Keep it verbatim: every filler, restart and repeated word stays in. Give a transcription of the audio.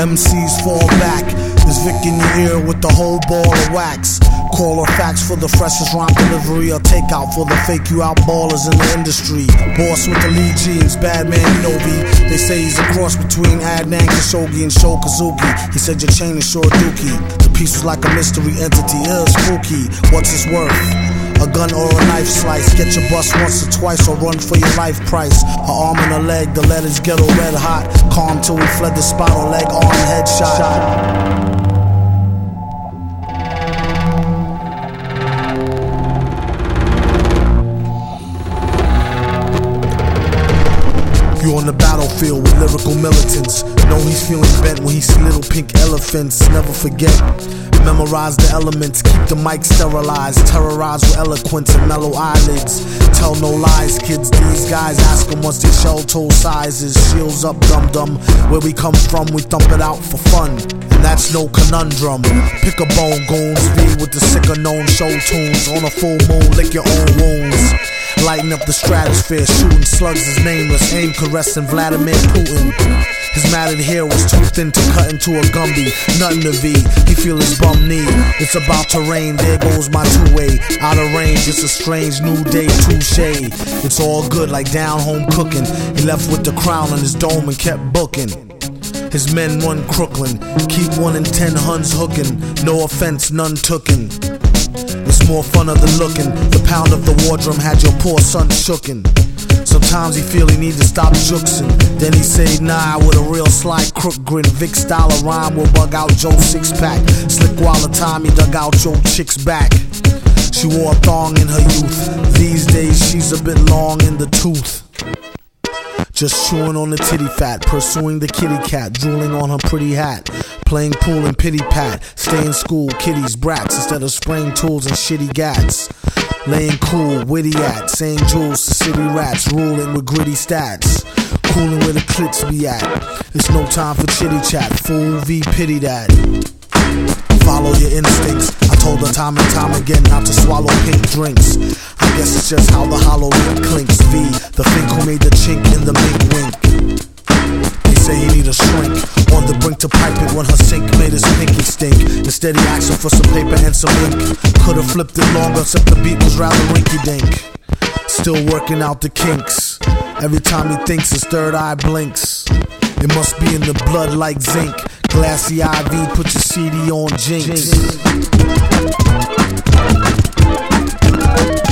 M Cs fall back. There's Vic in your ear with the whole ball of wax. Call or fax for the freshest rhyme delivery, or takeout for the fake you out ballers in the industry. Boss with the lead jeans, bad man Novi. They say he's a cross between Adnan Khashoggi and Sho Kazuki. He said your chain is short dookie. The piece was like a mystery entity, ill spooky. What's its worth? A gun or a knife slice. Get your bus once or twice or run for your life price. A arm and a leg, the letters ghetto red hot. Calm till we fled the spot, or leg arm headshot. You on the battlefield with lyrical militants. Know he's feeling bent when he see little pink elephants. Never forget, memorize the elements. Keep the mic sterilized. Terrorize with eloquence and mellow eyelids. Tell no lies, kids. These guys ask them what's their shell toe sizes. Shields up, dum dum. Where we come from, we thump it out for fun. And that's no conundrum. Pick a bone, goons. V with the sicker known show tunes. On a full moon, lick your own wounds. Lighten up the stratosphere, shooting slugs is nameless. Aim caressing Vladimir Putin. His matted hair was too thin to cut into a Gumby. Nothing to V, he feel his bum knee. It's about to rain, there goes my two-way. Out of range, it's a strange new day, touche. It's all good like down home cooking. He left with the crown on his dome and kept booking. His men run Crooklyn, keep one in ten Huns hooking. No offense, none tooken. It's more funner than looking. The pound of the war drum had your poor son shooken. Sometimes he feel he need to stop juxing. Then he say nah with a real sly crook grin. Vic style of rhyme will bug out Joe's six pack. Slick while the time he dug out your chick's back. She wore a thong in her youth. These days she's a bit long in the tooth. Just chewing on the titty fat, pursuing the kitty cat, drooling on her pretty hat, playing pool and pity pat, stay in school, kiddies, brats, instead of spraying tools and shitty gats. Laying cool, witty at, saying jewels to city rats, ruling with gritty stats, cooling where the clits be at. It's no time for chitty chat, fool V pity that. Follow your instincts. I told her time and time again not to swallow pink drinks. I guess it's just how the hollow lip clinks. V, the fink who made the chink in the mink wink. He say he need a shrink on the brink to pipe it when her sink made his pinky stink. Instead he asked her for some paper and some ink. Could've flipped it longer except the beat was rather rinky dink. Still working out the kinks. Every time he thinks his third eye blinks. It must be in the blood like zinc. Glassy I V, put your C D on Jinx.